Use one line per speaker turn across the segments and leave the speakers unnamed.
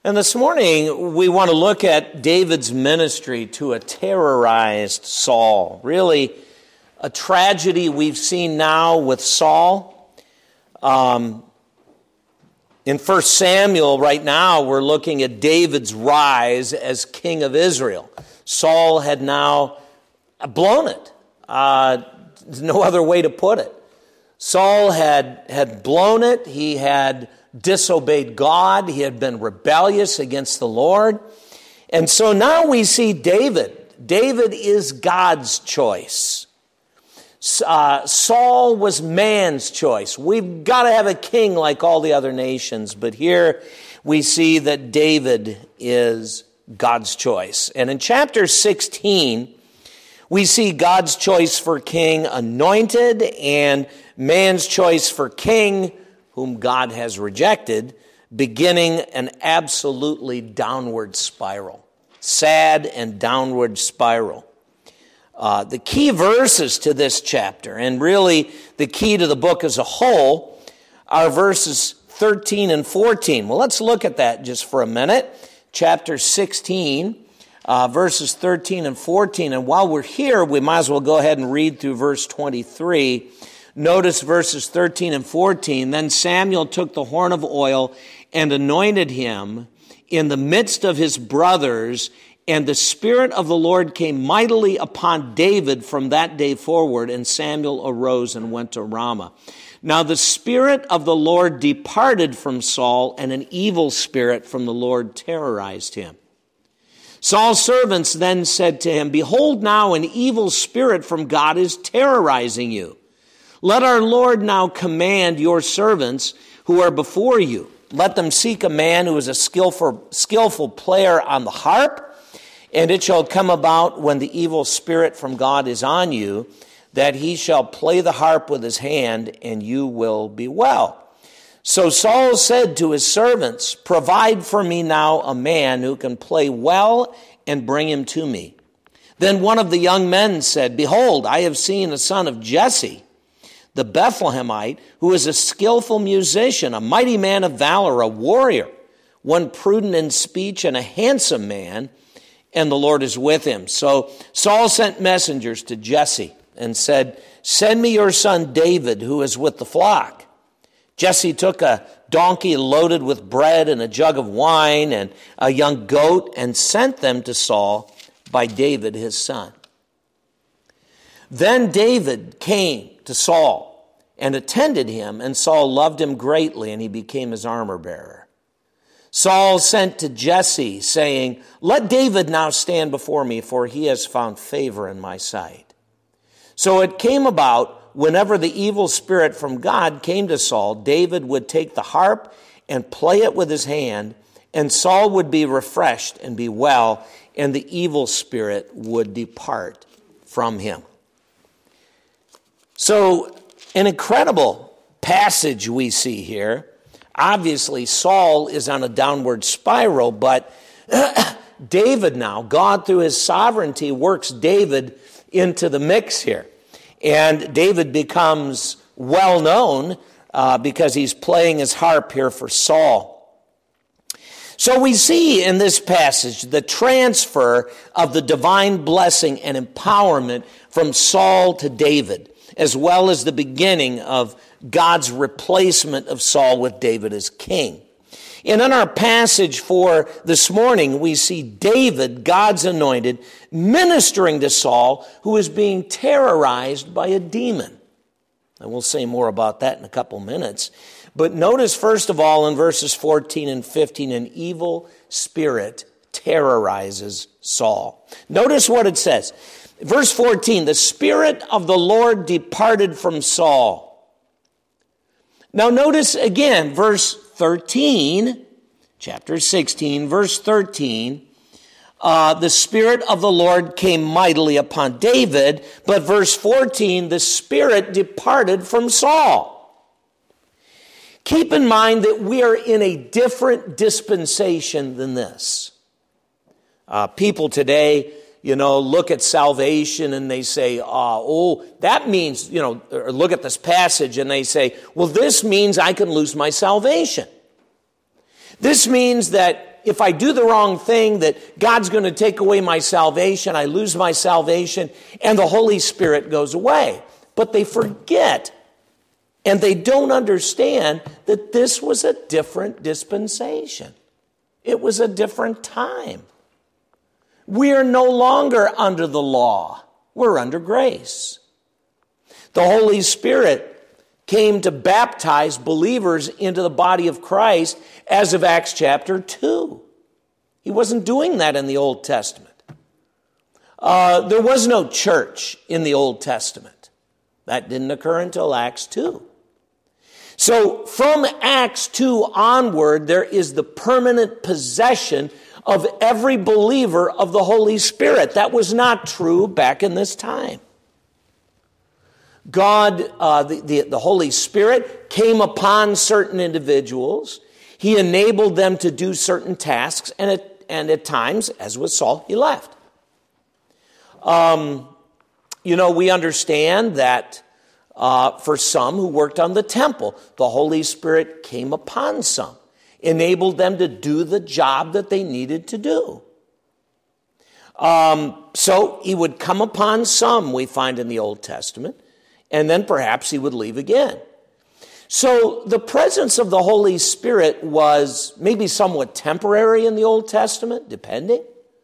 And this morning, we want to look at David's ministry to a terrorized Saul. Really, a tragedy we've seen now with Saul. In 1 Samuel, right now, we're looking at David's rise as king of Israel. Saul had now blown it. There's no other way to put it. Saul had blown it. He had disobeyed God. He had been rebellious against the Lord. And so now we see David. David is God's choice. Saul was man's choice. We've got to have a king like all the other nations. But here we see that David is God's choice. And in chapter 16, we see God's choice for king anointed and man's choice for king whom God has rejected, beginning an absolutely downward spiral. Sad and downward spiral. The key verses to this chapter, and really the key to the book as a whole, are verses 13 and 14. Well, let's look at that just for a minute. Chapter 16, verses 13 and 14. And while we're here, we might as well go ahead and read through verse 23. Notice verses 13 and 14. Then Samuel took the horn of oil and anointed him in the midst of his brothers, and the Spirit of the Lord came mightily upon David from that day forward, and Samuel arose and went to Ramah. Now the Spirit of the Lord departed from Saul, and an evil spirit from the Lord terrorized him. Saul's servants then said to him, "Behold, now an evil spirit from God is terrorizing you. Let our Lord now command your servants who are before you. Let them seek a man who is a skillful player on the harp, and it shall come about when the evil spirit from God is on you, that he shall play the harp with his hand, and you will be well." So Saul said to his servants, "Provide for me now a man who can play well, and bring him to me." Then one of the young men said, "Behold, I have seen a son of Jesse, the Bethlehemite, who is a skillful musician, a mighty man of valor, a warrior, one prudent in speech and a handsome man, and the Lord is with him." So Saul sent messengers to Jesse and said, "Send me your son David, who is with the flock." Jesse took a donkey loaded with bread and a jug of wine and a young goat and sent them to Saul by David his son. Then David came to Saul and attended him, and Saul loved him greatly, and he became his armor bearer. Saul sent to Jesse, saying, "Let David now stand before me, for he has found favor in my sight." So it came about, whenever the evil spirit from God came to Saul, David would take the harp and play it with his hand, and Saul would be refreshed and be well, and the evil spirit would depart from him. So, an incredible passage we see here. Obviously, Saul is on a downward spiral, but David now, God through his sovereignty, works David into the mix here. And David becomes well known because he's playing his harp here for Saul. So we see in this passage the transfer of the divine blessing and empowerment from Saul to David, as well as the beginning of God's replacement of Saul with David as king. And in our passage for this morning, we see David, God's anointed, ministering to Saul, who is being terrorized by a demon. And we'll say more about that in a couple minutes. But notice, first of all, in verses 14 and 15, an evil spirit terrorizes Saul. Notice what it says. Verse 14, the Spirit of the Lord departed from Saul. Now notice again, verse 13, chapter 16, verse 13, the Spirit of the Lord came mightily upon David, but verse 14, the Spirit departed from Saul. Keep in mind that we are in a different dispensation than this. People today, look at salvation and they say, that means, or look at this passage and they say, well, this means I can lose my salvation. This means that if I do the wrong thing, that God's going to take away my salvation, I lose my salvation, and the Holy Spirit goes away. But they forget, and they don't understand that this was a different dispensation. It was a different time. We are no longer under the law. We're under grace. The Holy Spirit came to baptize believers into the body of Christ as of Acts chapter 2. He wasn't doing that in the Old Testament. There was no church in the Old Testament. That didn't occur until Acts 2. So from Acts 2 onward, there is the permanent possession of every believer of the Holy Spirit. That was not true back in this time. God, the Holy Spirit came upon certain individuals. He enabled them to do certain tasks, and at times, as with Saul, he left. We understand that for some who worked on the temple, the Holy Spirit came upon some, enabled them to do the job that they needed to do. So he would come upon some, we find in the Old Testament, and then perhaps he would leave again. So the presence of the Holy Spirit was maybe somewhat temporary in the Old Testament, depending.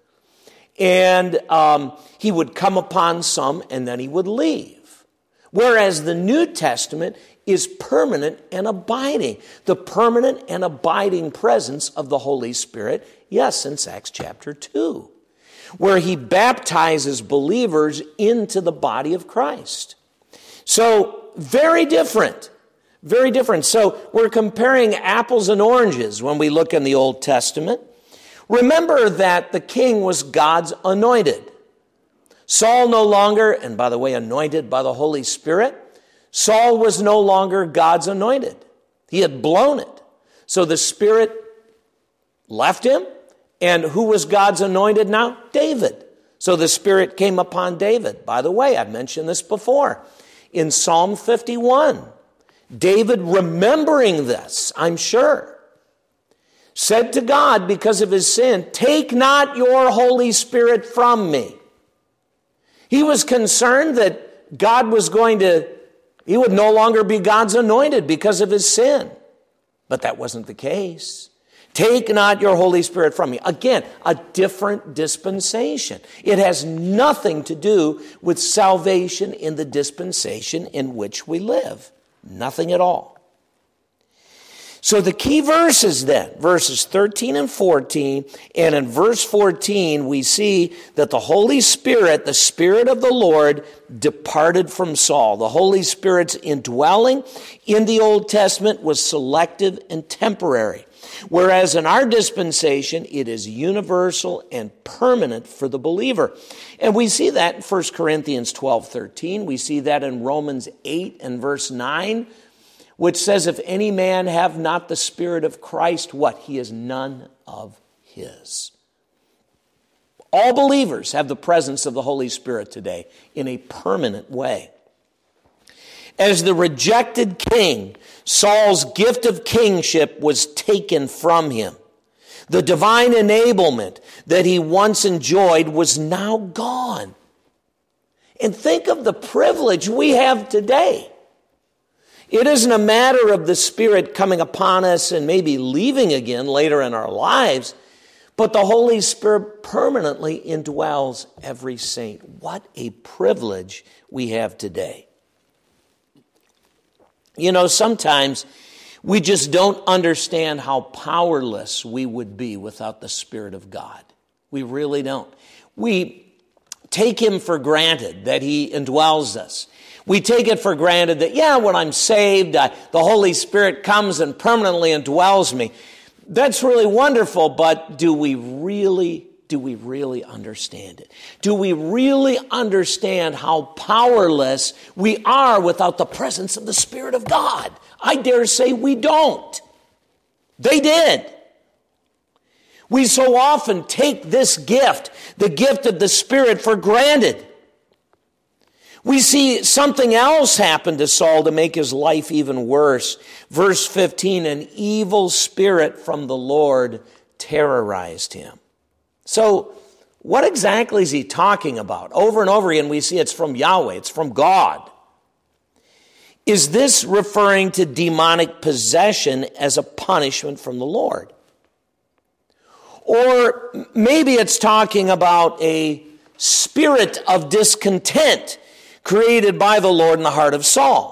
And he would come upon some and then he would leave. Whereas the New Testament is permanent and abiding. The permanent and abiding presence of the Holy Spirit, yes, since Acts chapter 2, where he baptizes believers into the body of Christ. So, very different. Very different. So, we're comparing apples and oranges when we look in the Old Testament. Remember that the king was God's anointed. Saul no longer, and by the way, anointed by the Holy Spirit, Saul was no longer God's anointed. He had blown it. So the Spirit left him, and who was God's anointed now? David. So the Spirit came upon David. By the way, I've mentioned this before. In Psalm 51, David, remembering this, I'm sure, said to God because of his sin, "Take not your Holy Spirit from me." He was concerned that God was he would no longer be God's anointed because of his sin. But that wasn't the case. Take not your Holy Spirit from me. Again, a different dispensation. It has nothing to do with salvation in the dispensation in which we live. Nothing at all. So the key verses then, verses 13 and 14, and in verse 14 we see that the Holy Spirit, the Spirit of the Lord, departed from Saul. The Holy Spirit's indwelling in the Old Testament was selective and temporary, whereas in our dispensation it is universal and permanent for the believer. And we see that in 1 Corinthians 12:13. We see that in Romans 8 and verse 9, which says, if any man have not the Spirit of Christ, what? He is none of his. All believers have the presence of the Holy Spirit today in a permanent way. As the rejected king, Saul's gift of kingship was taken from him. The divine enablement that he once enjoyed was now gone. And think of the privilege we have today. It isn't a matter of the Spirit coming upon us and maybe leaving again later in our lives, but the Holy Spirit permanently indwells every saint. What a privilege we have today. You know, sometimes we just don't understand how powerless we would be without the Spirit of God. We really don't. We take him for granted that he indwells us. We take it for granted that, when I'm saved, the Holy Spirit comes and permanently indwells me. That's really wonderful, but do we really understand it? Do we really understand how powerless we are without the presence of the Spirit of God? I dare say we don't. They did. We so often take this gift, the gift of the Spirit, for granted. We see something else happen to Saul to make his life even worse. Verse 15, an evil spirit from the Lord terrorized him. So what exactly is he talking about? Over and over again we see it's from Yahweh, it's from God. Is this referring to demonic possession as a punishment from the Lord? Or maybe it's talking about a spirit of discontent created by the Lord in the heart of Saul.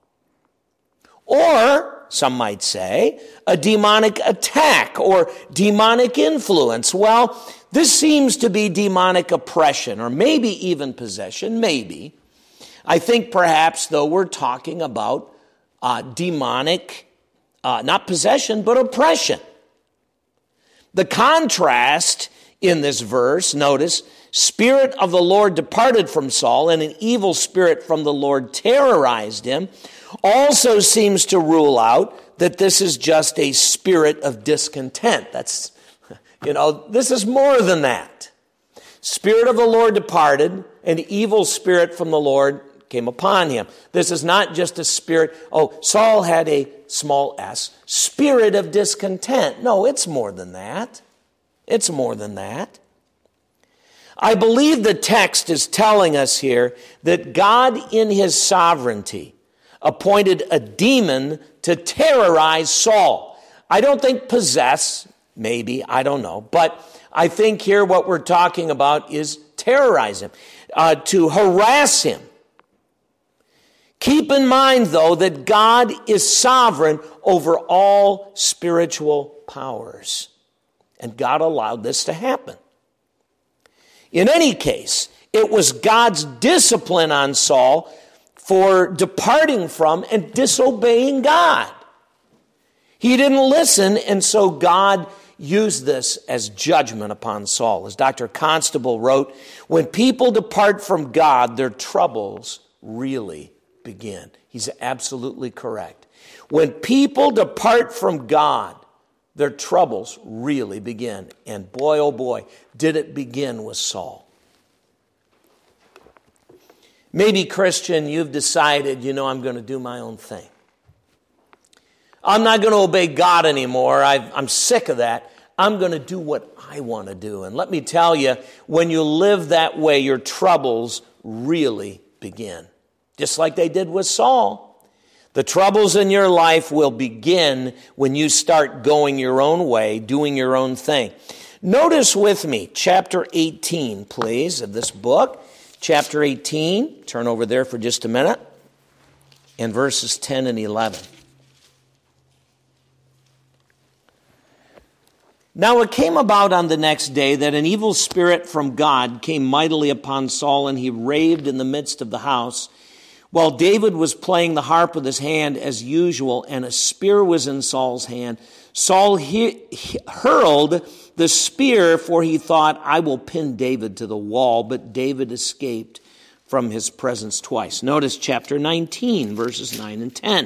Or, some might say, a demonic attack or demonic influence. Well, this seems to be demonic oppression or maybe even possession, maybe. I think perhaps, though, we're talking about demonic, not possession, but oppression. The contrast in this verse, notice, Spirit of the Lord departed from Saul, and an evil spirit from the Lord terrorized him, also seems to rule out that this is just a spirit of discontent. That's, this is more than that. Spirit of the Lord departed, an evil spirit from the Lord came upon him. This is not just a spirit, Saul had a small s, spirit of discontent. No, it's more than that. It's more than that. I believe the text is telling us here that God in his sovereignty appointed a demon to terrorize Saul. I don't think possess, maybe, I don't know. But I think here what we're talking about is terrorize him, to harass him. Keep in mind, though, that God is sovereign over all spiritual powers. And God allowed this to happen. In any case, it was God's discipline on Saul for departing from and disobeying God. He didn't listen, and so God used this as judgment upon Saul. As Dr. Constable wrote, when people depart from God, their troubles really begin. He's absolutely correct. When people depart from God, their troubles really begin. And boy, oh boy, did it begin with Saul. Maybe, Christian, you've decided, I'm going to do my own thing. I'm not going to obey God anymore. I'm sick of that. I'm going to do what I want to do. And let me tell you, when you live that way, your troubles really begin. Just like they did with Saul. The troubles in your life will begin when you start going your own way, doing your own thing. Notice with me, chapter 18, please, of this book. Chapter 18, turn over there for just a minute, and verses 10 and 11. Now it came about on the next day that an evil spirit from God came mightily upon Saul, and he raved in the midst of the house, while David was playing the harp with his hand as usual, and a spear was in Saul's hand. Saul hurled the spear, for he thought, I will pin David to the wall, but David escaped from his presence twice. Notice chapter 19, verses 9 and 10.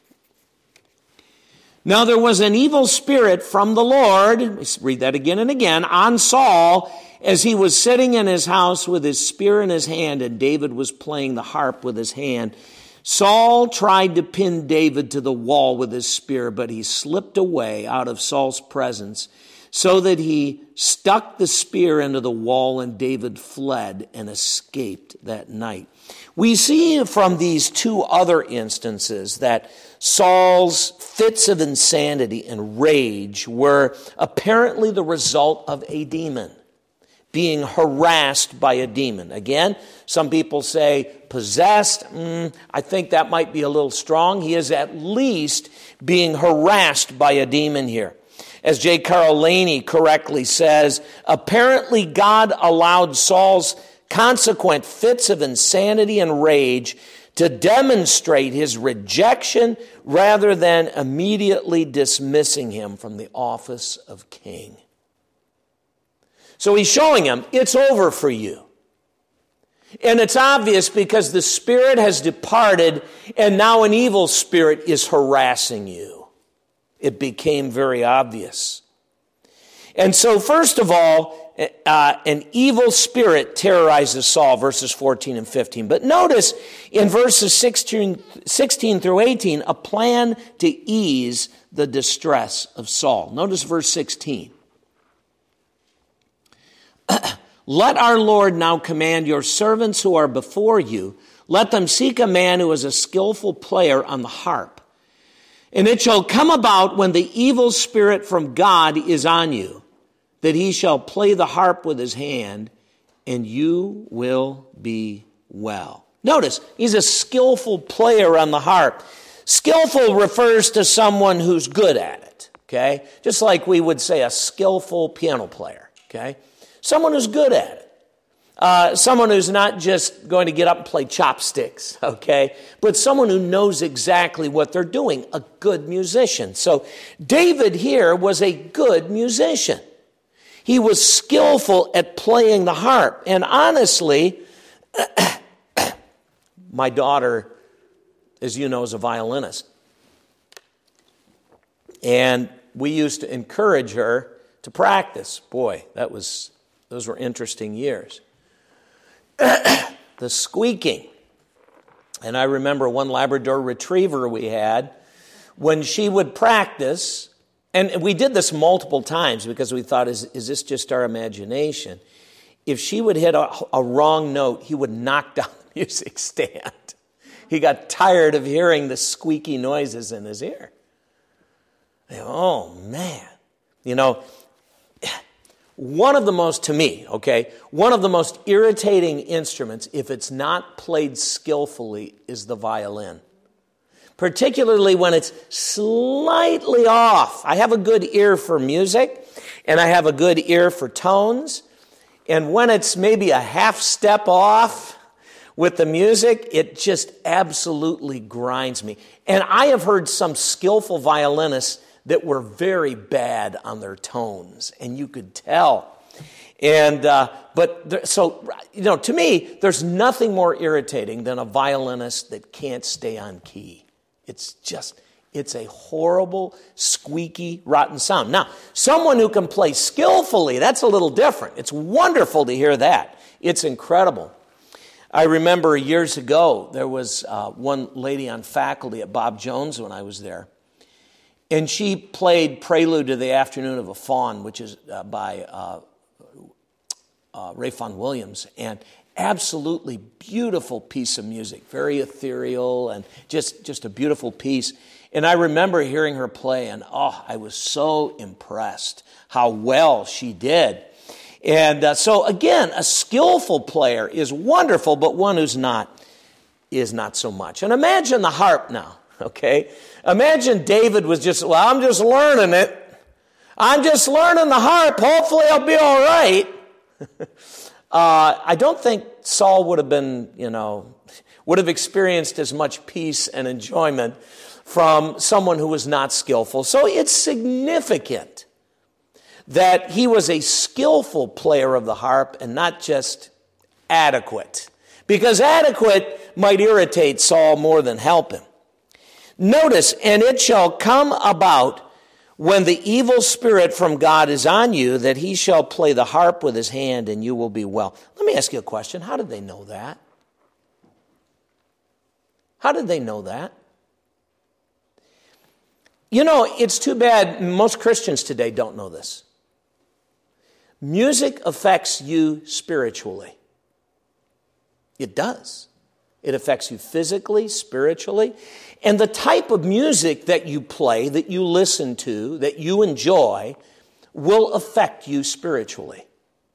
Now there was an evil spirit from the Lord, let's read that again and again, on Saul, as he was sitting in his house with his spear in his hand, and David was playing the harp with his hand. Saul tried to pin David to the wall with his spear, but he slipped away out of Saul's presence, so that he stuck the spear into the wall, and David fled and escaped that night. We see from these two other instances that Saul's fits of insanity and rage were apparently the result of a demon, being harassed by a demon. Again, some people say possessed. I think that might be a little strong. He is at least being harassed by a demon here. As J. Carl Laney correctly says, apparently God allowed Saul's consequent fits of insanity and rage to demonstrate his rejection rather than immediately dismissing him from the office of king. So he's showing him, it's over for you. And it's obvious because the spirit has departed and now an evil spirit is harassing you. It became very obvious. And so first of all, an evil spirit terrorizes Saul, verses 14 and 15. But notice in verses 16 through 18, a plan to ease the distress of Saul. Notice verse 16. Let our Lord now command your servants who are before you, let them seek a man who is a skillful player on the harp. And it shall come about when the evil spirit from God is on you, that he shall play the harp with his hand, and you will be well. Notice, he's a skillful player on the harp. Skillful refers to someone who's good at it, okay? Just like we would say a skillful piano player, okay? Someone who's good at it. Someone who's not just going to get up and play chopsticks, okay? But someone who knows exactly what they're doing, a good musician. So David here was a good musician. He was skillful at playing the harp. And honestly, my daughter, as you know, is a violinist. And we used to encourage her to practice. Boy, those were interesting years. The squeaking. And I remember one Labrador retriever we had, when she would practice, and we did this multiple times because we thought, is this just our imagination? If she would hit a wrong note, he would knock down the music stand. He got tired of hearing the squeaky noises in his ear. Oh, man. You know, one of the most irritating instruments, if it's not played skillfully, is the violin. Particularly when it's slightly off. I have a good ear for music, and I have a good ear for tones. And when it's maybe a half step off with the music, it just absolutely grinds me. And I have heard some skillful violinists that were very bad on their tones, and you could tell. And to me, there's nothing more irritating than a violinist that can't stay on key. It's a horrible, squeaky, rotten sound. Now, someone who can play skillfully, that's a little different. It's wonderful to hear that. It's incredible. I remember years ago, there was one lady on faculty at Bob Jones when I was there. And she played Prelude to the Afternoon of a Faun, which is by Ray Vaughan Williams. And absolutely beautiful piece of music, very ethereal and just a beautiful piece. And I remember hearing her play, and I was so impressed how well she did. And so again, a skillful player is wonderful, but one who's not is not so much. And imagine the harp now, okay? Imagine David was I'm just learning it. I'm just learning the harp. Hopefully I'll be all right. I don't think Saul would have experienced as much peace and enjoyment from someone who was not skillful. So it's significant that he was a skillful player of the harp and not just adequate. Because adequate might irritate Saul more than help him. Notice, and it shall come about when the evil spirit from God is on you, that he shall play the harp with his hand, and you will be well. Let me ask you a question. How did they know that? How did they know that? You know, it's too bad most Christians today don't know this. Music affects you spiritually. It does. It affects you physically, spiritually. And the type of music that you play, that you listen to, that you enjoy, will affect you spiritually.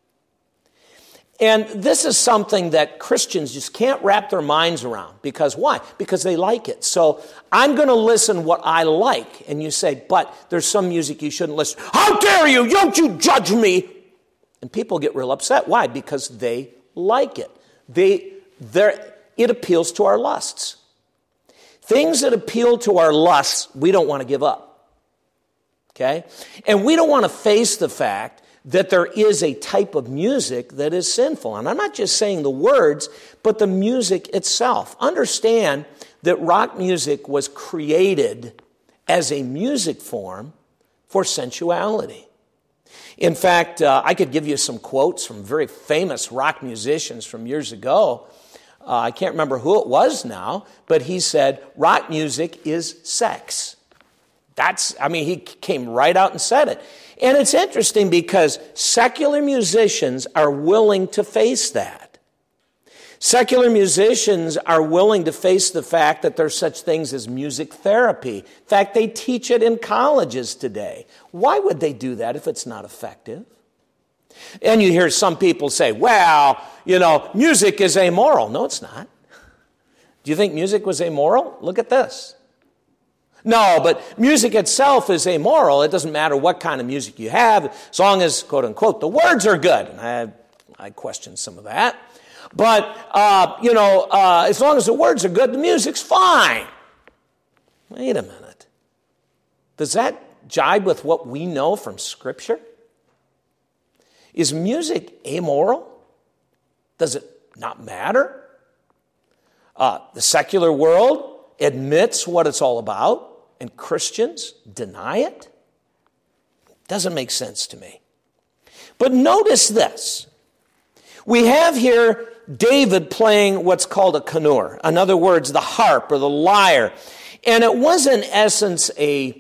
And this is something that Christians just can't wrap their minds around. Because why? Because they like it. So I'm going to listen what I like. And you say, but there's some music you shouldn't listen. How dare you? Don't you judge me? And people get real upset. Why? Because they like it. It appeals to our lusts. Things that appeal to our lusts, we don't want to give up. Okay? And we don't want to face the fact that there is a type of music that is sinful. And I'm not just saying the words, but the music itself. Understand that rock music was created as a music form for sensuality. In fact, I could give you some quotes from very famous rock musicians from years ago. I can't remember who it was now, but he said, rock music is sex. He came right out and said it. And it's interesting because secular musicians are willing to face that. Secular musicians are willing to face the fact that there's such things as music therapy. In fact, they teach it in colleges today. Why would they do that if it's not effective? And you hear some people say, well, music is amoral. No, it's not. Do you think music was amoral? Look at this. No, but music itself is amoral. It doesn't matter what kind of music you have, as long as, quote unquote, the words are good. And I question some of that. But, as long as the words are good, the music's fine. Wait a minute. Does that jibe with what we know from Scripture? Is music amoral? Does it not matter? The secular world admits what it's all about, and Christians deny it? Doesn't make sense to me. But notice this. We have here David playing what's called a kanor. In other words, the harp or the lyre. And it was in essence a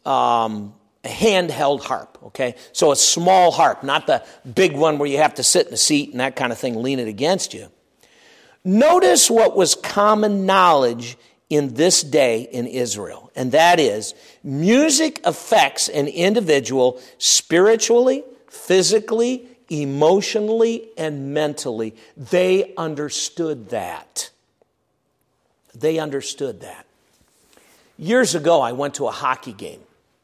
handheld harp, okay? So a small harp, not the big one where you have to sit in a seat and that kind of thing, lean it against you. Notice what was common knowledge in this day in Israel, and that is music affects an individual spiritually, physically, emotionally, and mentally. They understood that. They understood that. Years ago, I went to a hockey game,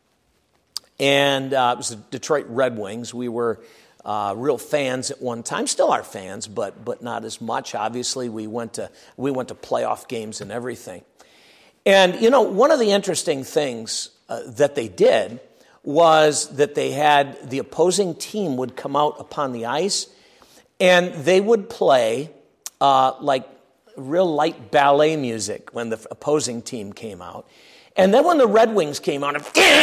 and it was the Detroit Red Wings. We were real fans at one time, still are fans, but not as much. Obviously, we went to playoff games and everything. And one of the interesting things that they did was that they had the opposing team would come out upon the ice, and they would play like real light ballet music when the opposing team came out. And then when the Red Wings came out,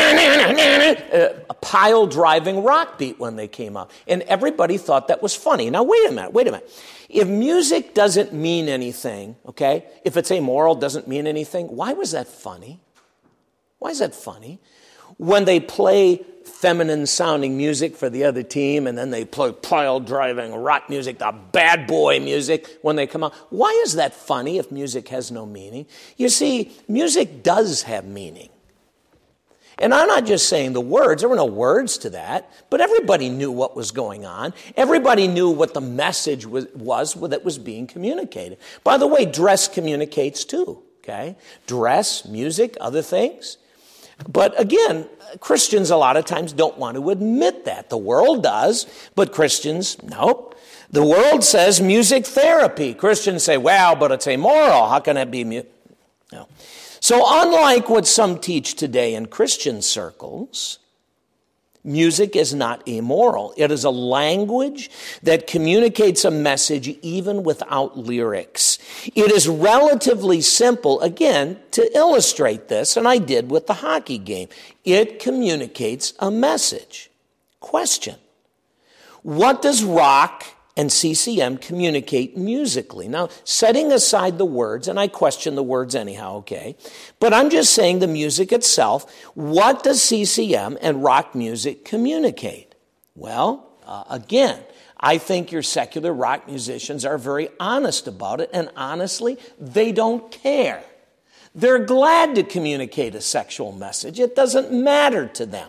a pile-driving rock beat when they came out. And everybody thought that was funny. Now, wait a minute. If music doesn't mean anything, okay, if it's amoral, doesn't mean anything, why was that funny? Why is that funny? When they play feminine-sounding music for the other team, and then they play pile-driving rock music, the bad boy music, when they come out. Why is that funny if music has no meaning? You see, music does have meaning. And I'm not just saying the words. There were no words to that, but everybody knew what was going on. Everybody knew what the message was that was being communicated. By the way, dress communicates too, okay? Dress, music, other things. But again, Christians a lot of times don't want to admit that. The world does, but Christians, nope. The world says music therapy. Christians say, well, but it's amoral. How can it be music? No. So unlike what some teach today in Christian circles, music is not amoral. It is a language that communicates a message even without lyrics. It is relatively simple, again, to illustrate this, and I did with the hockey game. It communicates a message. Question: what does rock and CCM communicate musically? Now, setting aside the words, and I question the words anyhow, okay, but I'm just saying the music itself, what does CCM and rock music communicate? Well, again, I think your secular rock musicians are very honest about it, and honestly, they don't care. They're glad to communicate a sexual message. It doesn't matter to them.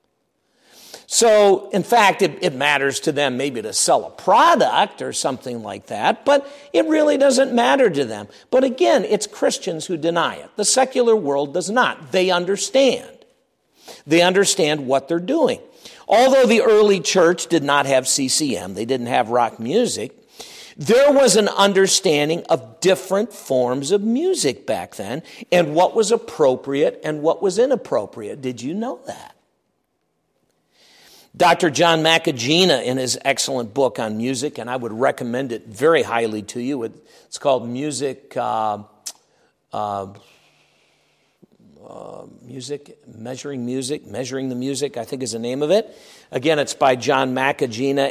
So, in fact, it matters to them maybe to sell a product or something like that, but it really doesn't matter to them. But again, it's Christians who deny it. The secular world does not. They understand. They understand what they're doing. Although the early church did not have CCM, they didn't have rock music, there was an understanding of different forms of music back then and what was appropriate and what was inappropriate. Did you know that? Dr. John Macagina, in his excellent book on music, and I would recommend it very highly to you. It's called Measuring the Music, I think is the name of it. Again, it's by John Macagina,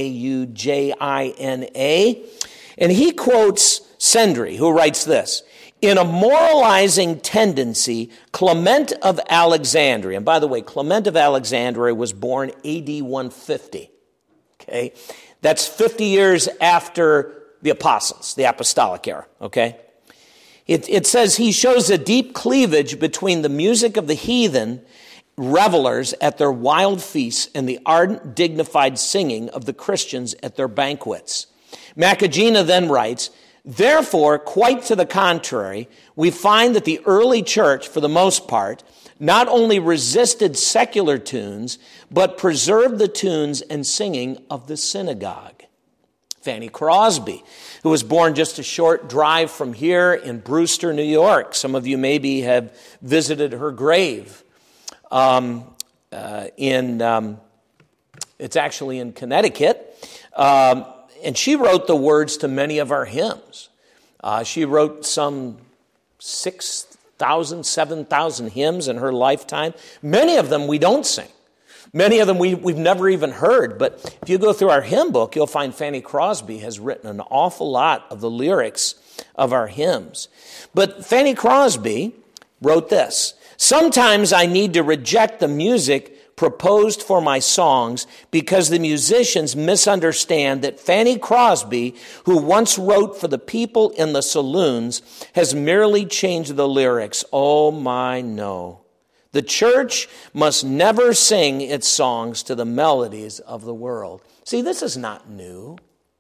Makujina. And he quotes Sendry, who writes this: In a moralizing tendency, Clement of Alexandria, and by the way, Clement of Alexandria was born AD 150. Okay? That's 50 years after the apostles, the apostolic era. Okay? It says he shows a deep cleavage between the music of the heathen revelers at their wild feasts and the ardent, dignified singing of the Christians at their banquets. Macagina then writes, therefore, quite to the contrary, we find that the early church, for the most part, not only resisted secular tunes, but preserved the tunes and singing of the synagogue. Fanny Crosby, who was born just a short drive from here in Brewster, New York. Some of you maybe have visited her grave. It's actually in Connecticut. And she wrote the words to many of our hymns. She wrote some 6,000, 7,000 hymns in her lifetime. Many of them we don't sing. Many of them we've never even heard. But if you go through our hymn book, you'll find Fanny Crosby has written an awful lot of the lyrics of our hymns. But Fanny Crosby wrote this: sometimes I need to reject the music proposed for my songs because the musicians misunderstand that Fanny Crosby, who once wrote for the people in the saloons, has merely changed the lyrics. Oh my, no. The church must never sing its songs to the melodies of the world. See, this is not new.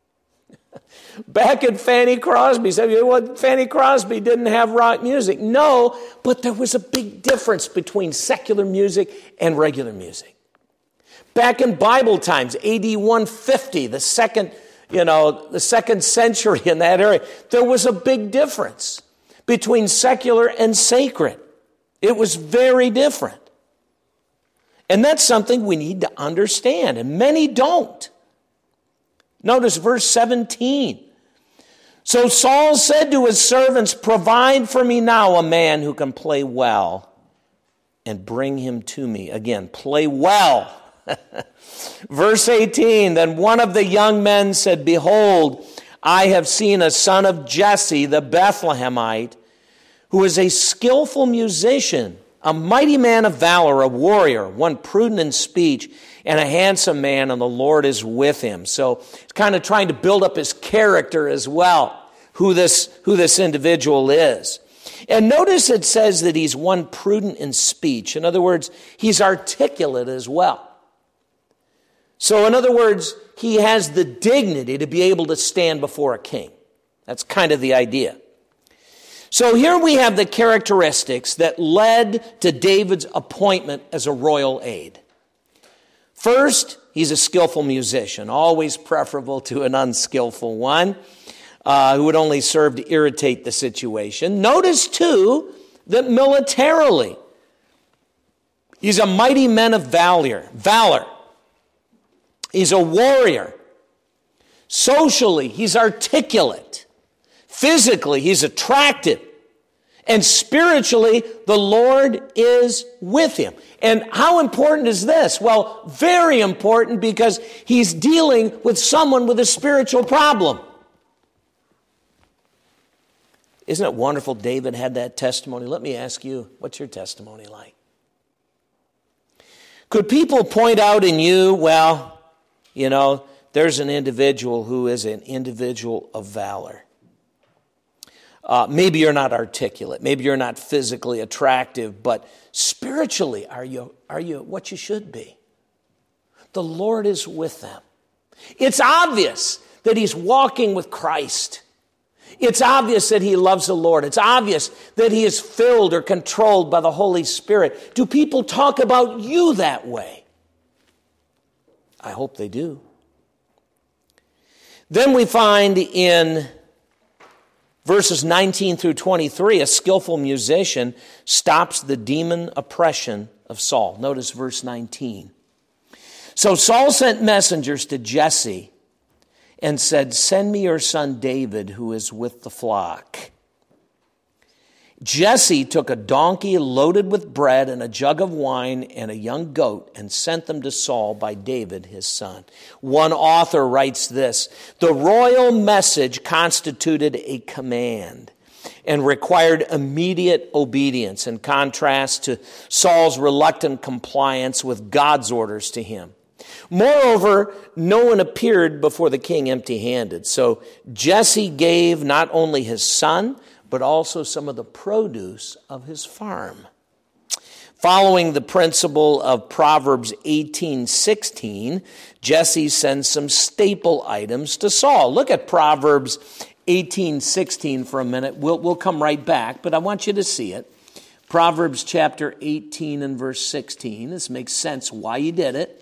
Back in Fanny Crosby, Fanny Crosby didn't have rock music. No, but there was a big difference between secular music and regular music. Back in Bible times, AD 150, the second century in that area, there was a big difference between secular and sacred. It was very different. And that's something we need to understand, and many don't. Notice verse 17. So Saul said to his servants, provide for me now a man who can play well and bring him to me. Again, play well. Verse 18, then one of the young men said, behold, I have seen a son of Jesse the Bethlehemite, who is a skillful musician, a mighty man of valor, a warrior, one prudent in speech, and a handsome man, and the Lord is with him. So he's kind of trying to build up his character as well, who this individual is. And notice it says that he's one prudent in speech. In other words, he's articulate as well. So in other words, he has the dignity to be able to stand before a king. That's kind of the idea. So here we have the characteristics that led to David's appointment as a royal aide. First, he's a skillful musician, always preferable to an unskillful one who would only serve to irritate the situation. Notice, too, that militarily, he's a mighty man of valor. He's a warrior. Socially, he's articulate. Physically, he's attractive. And spiritually, the Lord is with him. And how important is this? Well, very important, because he's dealing with someone with a spiritual problem. Isn't it wonderful David had that testimony? Let me ask you, what's your testimony like? Could people point out in you, well, there's an individual who is an individual of valor. Maybe you're not articulate. Maybe you're not physically attractive, but spiritually, are you what you should be? The Lord is with them. It's obvious that he's walking with Christ. It's obvious that he loves the Lord. It's obvious that he is filled or controlled by the Holy Spirit. Do people talk about you that way? I hope they do. Then we find in verses 19 through 23, a skillful musician stops the demon oppression of Saul. Notice verse 19. So Saul sent messengers to Jesse and said, send me your son David, who is with the flock. Jesse took a donkey loaded with bread and a jug of wine and a young goat and sent them to Saul by David, his son. One author writes this: the royal message constituted a command, and required immediate obedience, in contrast to Saul's reluctant compliance with God's orders to him. Moreover, no one appeared before the king empty-handed. So Jesse gave not only his son, but also some of the produce of his farm. Following the principle of Proverbs 18:16, Jesse sends some staple items to Saul. Look at Proverbs 18:16 for a minute. We'll come right back, but I want you to see it. Proverbs chapter 18 and verse 16. This makes sense why he did it.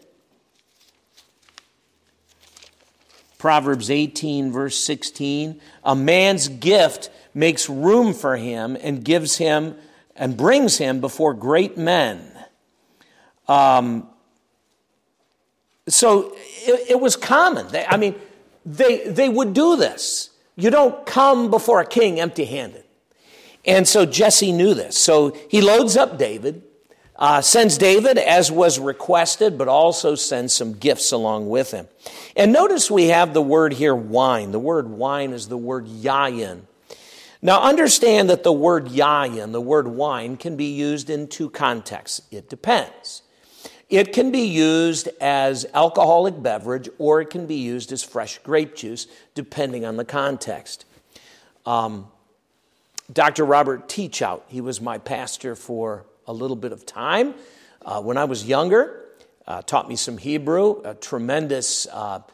Proverbs 18 verse 16. A man's gift makes room for him and gives him and brings him before great men. So it was common. They would do this. You don't come before a king empty-handed. And so Jesse knew this. So he loads up David, sends David as was requested, but also sends some gifts along with him. And notice we have the word here, wine. The word wine is the word yayin. Now understand that the word yayin, the word wine, can be used in two contexts. It depends. It can be used as alcoholic beverage, or it can be used as fresh grape juice, depending on the context. Dr. Robert Teachout, he was my pastor for a little bit of time. When I was younger, taught me some Hebrew, a tremendous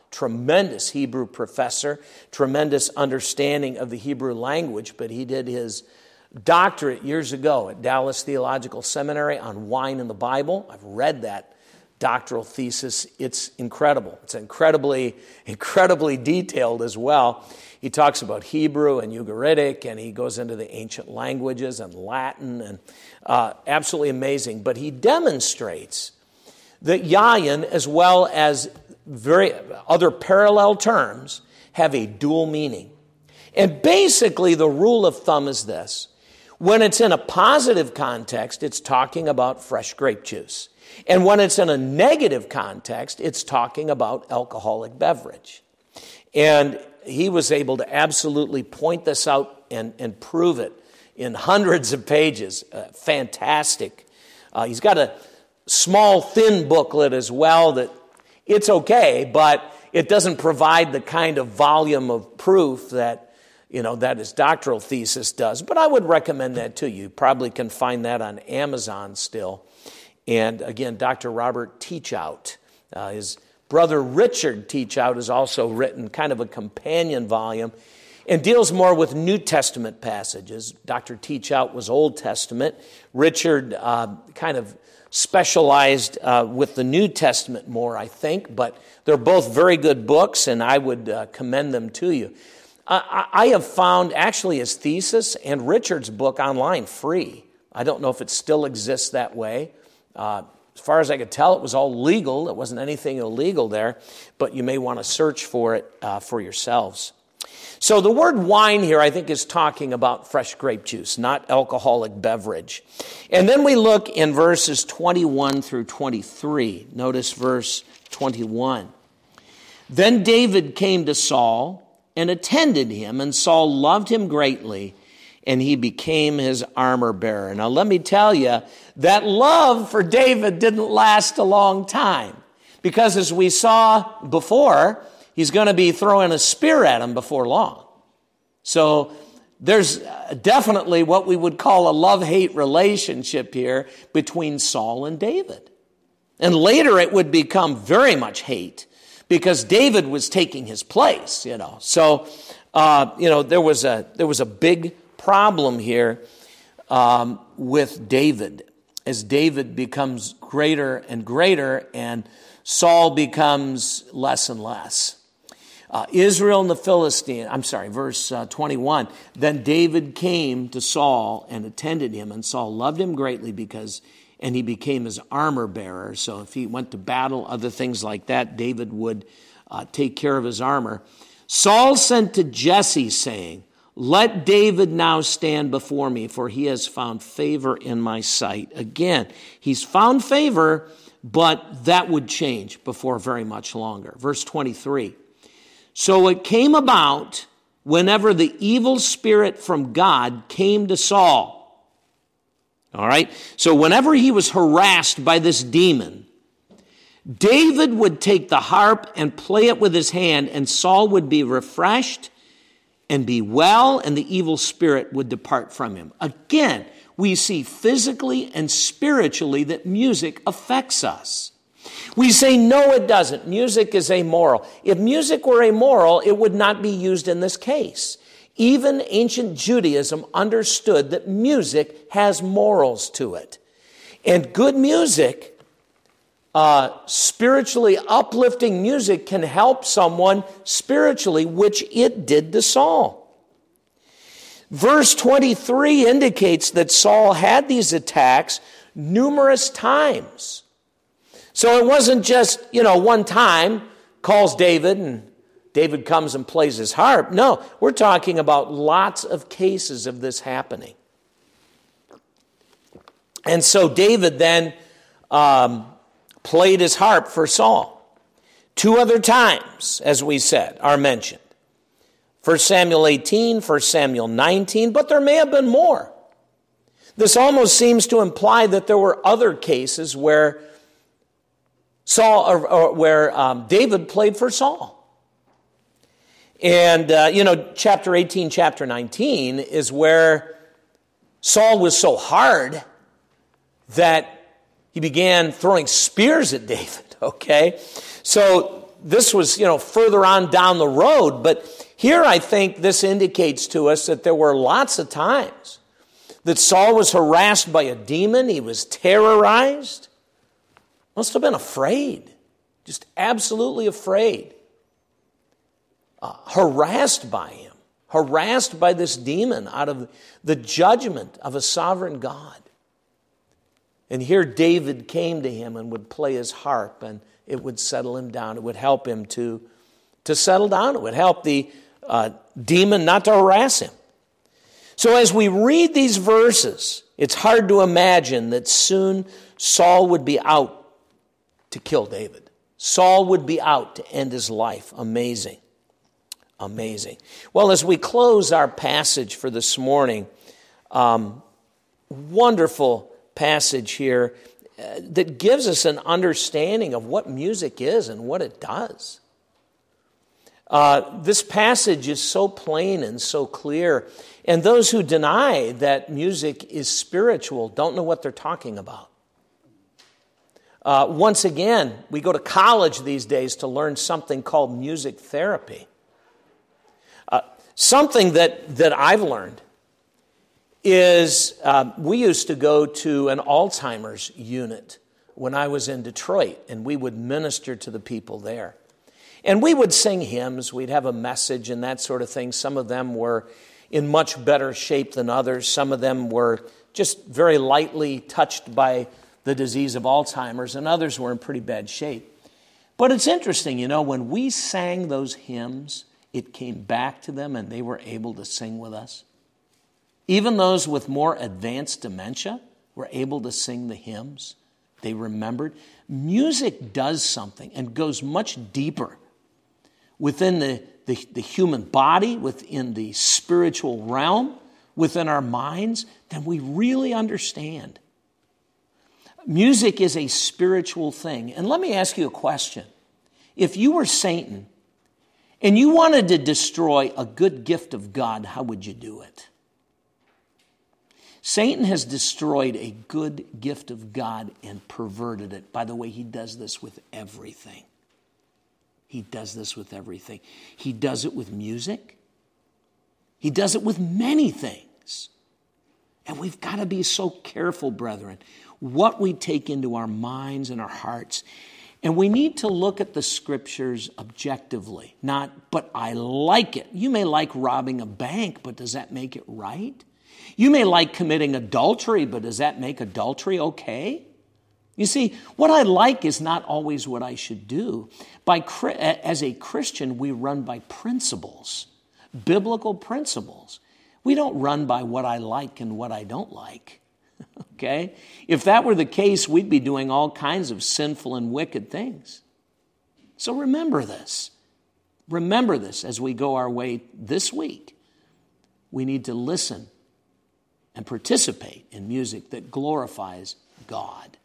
Hebrew professor, tremendous understanding of the Hebrew language, but he did his doctorate years ago at Dallas Theological Seminary on wine in the Bible. I've read that doctoral thesis. It's incredible. It's incredibly detailed as well. He talks about Hebrew and Ugaritic, and he goes into the ancient languages and Latin, and absolutely amazing. But he demonstrates that yayin, as well as other parallel terms, have a dual meaning. And basically the rule of thumb is this. When it's in a positive context, it's talking about fresh grape juice. And when it's in a negative context, it's talking about alcoholic beverage. And he was able to absolutely point this out and prove it in hundreds of pages. Fantastic. He's got a small, thin booklet as well that it's okay, but it doesn't provide the kind of volume of proof that his doctoral thesis does. But I would recommend that to you. You probably can find that on Amazon still. And again, Dr. Robert Teachout, his brother Richard Teachout has also written kind of a companion volume and deals more with New Testament passages. Dr. Teachout was Old Testament. Richard kind of specialized with the New Testament more, I think, but they're both very good books, and I would commend them to you. I have found actually his thesis and Richard's book online free. I don't know if it still exists that way. As far as I could tell, it was all legal. There wasn't anything illegal there, but you may want to search for it for yourselves. So the word wine here, I think, is talking about fresh grape juice, not alcoholic beverage. And then we look in verses 21 through 23. Notice verse 21. Then David came to Saul and attended him, and Saul loved him greatly, and he became his armor bearer. Now let me tell you, that love for David didn't last a long time, because as we saw before, he's going to be throwing a spear at him before long. So there's definitely what we would call a love-hate relationship here between Saul and David. And later it would become very much hate, because David was taking his place, So, there was a big problem here with David, as David becomes greater and greater, and Saul becomes less and less. Israel and the Philistine, verse 21. Then David came to Saul and attended him, and Saul loved him greatly and he became his armor bearer. So if he went to battle, other things like that, David would take care of his armor. Saul sent to Jesse, saying, "Let David now stand before me, for he has found favor in my sight." Again, he's found favor, but that would change before very much longer. Verse 23. So it came about whenever the evil spirit from God came to Saul. All right? So whenever he was harassed by this demon, David would take the harp and play it with his hand, and Saul would be refreshed and be well, and the evil spirit would depart from him. Again, we see physically and spiritually that music affects us. We say, no, it doesn't. Music is amoral. If music were amoral, it would not be used in this case. Even ancient Judaism understood that music has morals to it. And good music, spiritually uplifting music, can help someone spiritually, which it did to Saul. Verse 23 indicates that Saul had these attacks numerous times. So it wasn't just, one time, calls David and David comes and plays his harp. No, we're talking about lots of cases of this happening. And so David then played his harp for Saul. 2 other times, as we said, are mentioned. 1 Samuel 18, 1 Samuel 19, but there may have been more. This almost seems to imply that there were other cases where David played for Saul. And, chapter 18, chapter 19 is where Saul was so hard that he began throwing spears at David, okay? So this was, further on down the road. But here I think this indicates to us that there were lots of times that Saul was harassed by a demon. He was terrorized. Must have been afraid. Just absolutely afraid. Harassed by him. Harassed by this demon out of the judgment of a sovereign God. And here David came to him and would play his harp, and it would settle him down. It would help him to settle down. It would help the demon not to harass him. So as we read these verses, it's hard to imagine that soon Saul would be out to kill David. Saul would be out to end his life. Amazing. Amazing. Well, as we close our passage for this morning, wonderful passage here that gives us an understanding of what music is and what it does. This passage is so plain and so clear, and those who deny that music is spiritual don't know what they're talking about. Once again, we go to college these days to learn something called music therapy. Something that I've learned is we used to go to an Alzheimer's unit when I was in Detroit, and we would minister to the people there. And we would sing hymns, we'd have a message and that sort of thing. Some of them were in much better shape than others. Some of them were just very lightly touched by the disease of Alzheimer's, and others were in pretty bad shape. But it's interesting, when we sang those hymns, it came back to them and they were able to sing with us. Even those with more advanced dementia were able to sing the hymns. They remembered. Music does something and goes much deeper within the human body, within the spiritual realm, within our minds, than we really understand. Music is a spiritual thing. And let me ask you a question. If you were Satan and you wanted to destroy a good gift of God, how would you do it? Satan has destroyed a good gift of God and perverted it. By the way, he does this with everything. He does this with everything. He does it with music. He does it with many things. And we've got to be so careful, brethren, what we take into our minds and our hearts. And we need to look at the scriptures objectively, not, but I like it. You may like robbing a bank, but does that make it right? You may like committing adultery, but does that make adultery okay? You see, what I like is not always what I should do. As a Christian, we run by principles, biblical principles. We don't run by what I like and what I don't like. Okay? If that were the case, we'd be doing all kinds of sinful and wicked things. So remember this. remember this as we go our way this week. We need to listen and participate in music that glorifies God.